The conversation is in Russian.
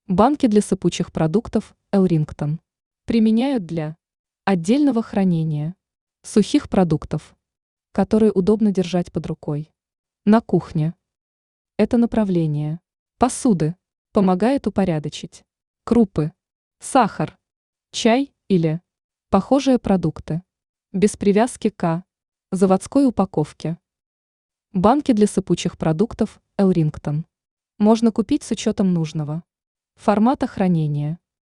Банки для сыпучих продуктов Элрингтон применяют для отдельного хранения сухих продуктов, которые удобно держать под рукой. На кухне. Это направление. Посуды. Помогает упорядочить. Крупы. Сахар. Чай или похожие продукты. Без привязки к заводской упаковке. Банки для сыпучих продуктов Элрингтон можно купить с учетом нужного формата хранения.